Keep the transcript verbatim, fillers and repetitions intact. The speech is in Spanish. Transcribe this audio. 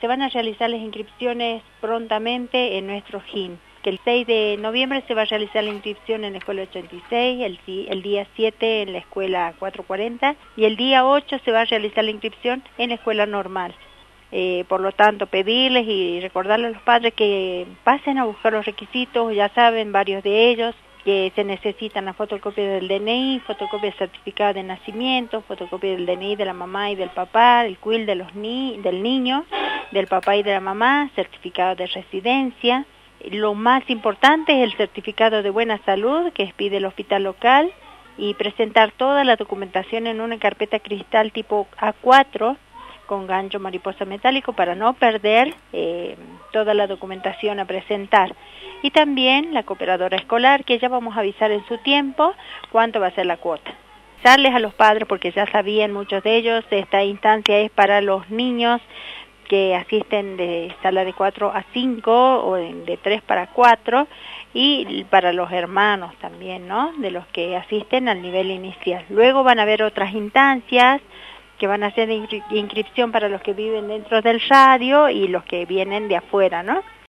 se van a realizar las inscripciones prontamente en nuestro G I N, que el seis de noviembre se va a realizar la inscripción en la escuela ochenta y seis, el, el día siete en la escuela cuatrocientos cuarenta y el día ocho se va a realizar la inscripción en la escuela normal. Eh, por lo tanto, pedirles y recordarles a los padres que pasen a buscar los requisitos, ya saben, varios de ellos, que se necesitan la fotocopia del D N I, fotocopia del certificado de nacimiento, fotocopia del D N I de la mamá y del papá, el C U I L de los ni del niño, del papá y de la mamá, certificado de residencia. Lo más importante es el certificado de buena salud que pide el hospital local y presentar toda la documentación en una carpeta cristal tipo A cuatro, con gancho mariposa metálico para no perder eh, toda la documentación a presentar. Y también la cooperadora escolar, que ya vamos a avisar en su tiempo cuánto va a ser la cuota. Avisarles a los padres, porque ya sabían muchos de ellos, esta instancia es para los niños que asisten de sala de cuatro a cinco o de tres para cuatro y para los hermanos también, ¿no? De los que asisten al nivel inicial. Luego van a haber otras instancias que van a hacer inscripción para los que viven dentro del radio y los que vienen de afuera, ¿no?